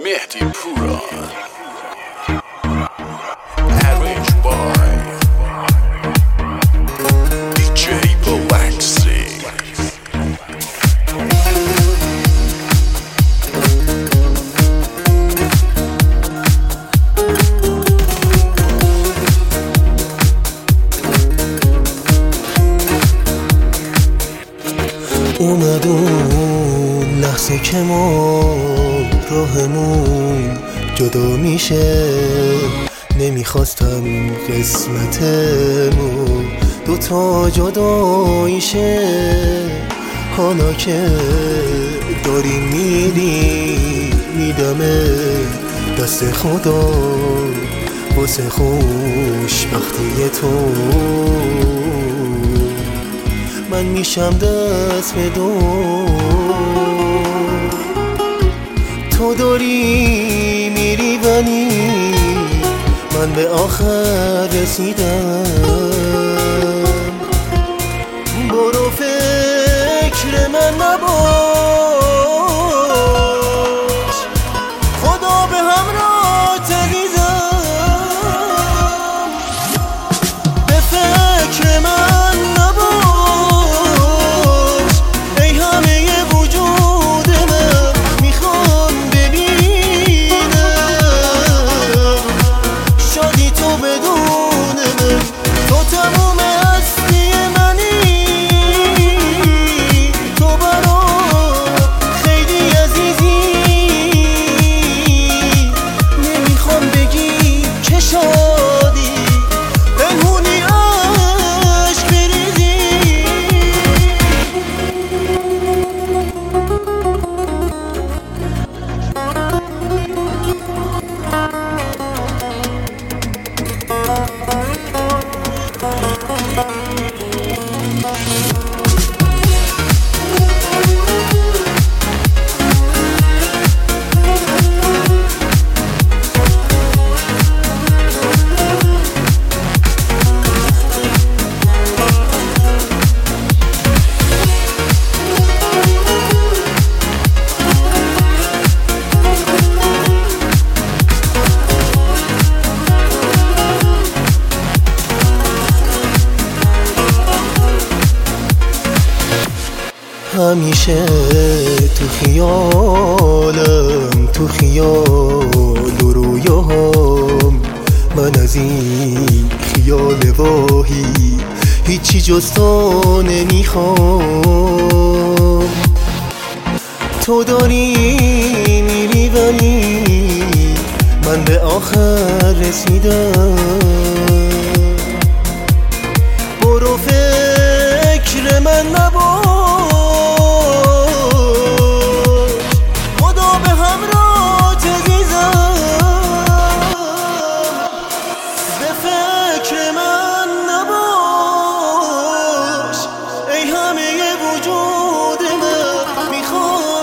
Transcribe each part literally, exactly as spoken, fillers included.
مهدی پورا Arranged by دی جی Galaxy. اومد اون لحظه که ما راهمون جدا میشه، نمیخواستم قسمتمون دوتا جداییشه. حالا که داری میری میدمه دست خدا واسه خوشبختی تو. من میشم دست به دو، تو داری میری ولی من به آخر رسیدم. برو فکر من نباش، خدا به همراه عزیزم. به فکر من نباش، ای همه وجود من میخوام ببینم شادی تو بدون من. تو تموم هستی منی، تو برا خیلی عزیزی. نمیخوام بگی که شادی پنهونی عشق بریزی. همیشه تو خیالم، تو خیال و رویاهم، من از این خیال واهی هیچی جز تو نمیخوام. تو داری میری ولی من به آخر رسیدم. برو فکر من نباش، خدا به همراه عزیزم. به فکر من نباش، ای همه وجود من میخوام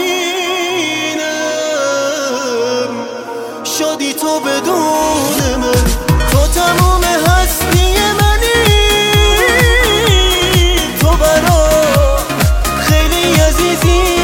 ببینم شادی تو بدون من. تو تموم هستی منی، تو برا خیلی عزیزی.